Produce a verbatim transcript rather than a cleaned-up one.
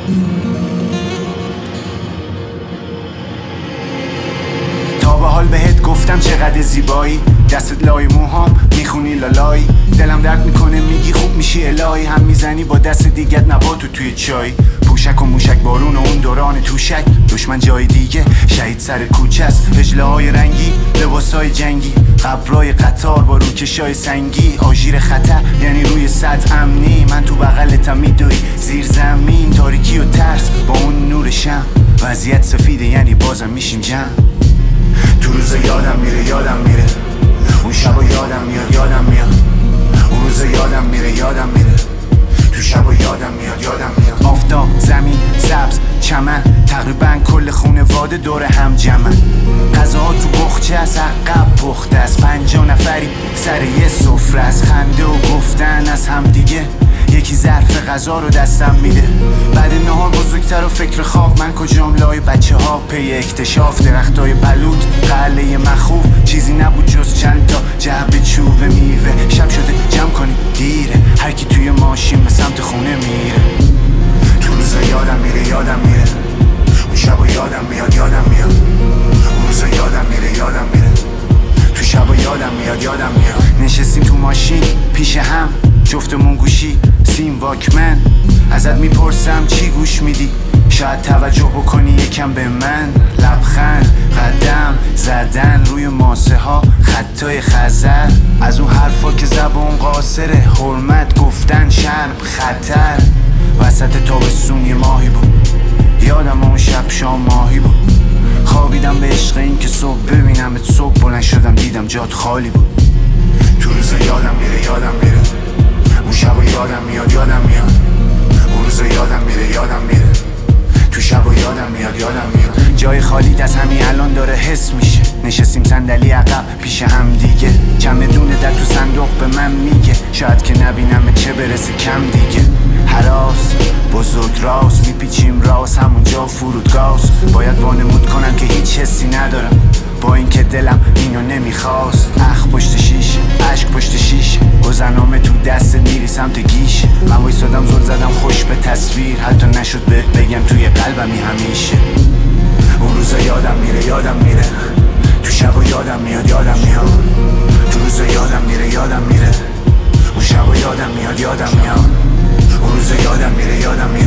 تا به حال بهت گفتم چقدر زیبایی، دستت لای موهام میخونی لالایی، دلم درد میکنه میگی خوب میشی الهی، هم میزنی با دست دیگت نباتو توی چای، پوشک و موشک بارون و اون دوران توشک، دشمن جای دیگه شهید سر کوچه است، هجله های رنگی لباسای جنگی، قبرای قطار با روکشای سنگی، آژیر خطر یعنی روی سطح امنی، من تو بغلتم میدوی زیر زمین، تاریکی و ترس با اون نور شم، وضعیت سفیده یعنی بازم میشیم جمع. تو روز یادم میره یادم میره اون شبا یادم میاد یادم میاد اون روز یادم میره یادم میره تو شبا یادم میاد یادم میاد. آفتاب، زمین، سبز، چمن، تقریبا کل خونواده دور هم جمعن، غذاها تو بخچه از عقب پخته است، پنجاه نفری سر یه سفره است، خنده و گفتن از هم دیگه، یکی ظرف غذا رو دستم میده، بعد نهار بزرگتر و فکر خواب، من کجام لای بچه ها پی اکتشاف، درختای بلوط قله مخوف، چیزی نبود جز چند تا جعبه چوب میوه، شب شده جمع کنی دیره، هر کی توی ماشین به سمت خونه میره. تو روز یادم میره یادم میره اون شبا یادم میاد یادم میاد اون روز یادم میره یادم میره تو شبا یادم میاد یادم میاد. نشستیم تو ماشین پیش هم جفتمون گوشی سیم واکمن، ازت میپرسم چی گوش میدی، شاید توجه بکنی یکم به من، لبخند، قدم زدن روی ماسه ها، خطای خزر، از اون حرفا که زبون قاصره، حرمت گفتن شرم خطر، وسط تابستون یه ماهی بود، یادم اون شب شام ماهی بود، خوابیدم به عشق این که صبح ببینم صبح بلند شدم دیدم جات خالی بود. تو روز یادم میره یادم میره اون شبا یادم میاد یادم میاد اون روز یادم میره یادم میره تو شبا یادم میاد یادم میاد. جای خالی از همین الان داره حس میشه، نشستیم صندلی عقب پیش هم دیگه، چمدون در تو صندوق به من میگه، شاید که نبینم چه برسه کم دیگه، هراس بزرگ راست میپیچیم راست همونجا فرودگاست، باید وانمود کنم که هیچ حسی ندارم با اینکه دلم اینو نمیخواست، اخ پشت شیشه عشق پشت شیشه، گذرنامه تو دست میری سمت گیش، من وایسادم زل زدم خوش به تصویر، حتی نشد بهت بگم توی قلبمی همیشه. اون روزا یادم میره یادم میره تو شبا یادم میاد یادم میاد تو روزا یادم میره یادم میره اون شبا یادم میاد یادم میاد اون روزا یادم میره یادم میاد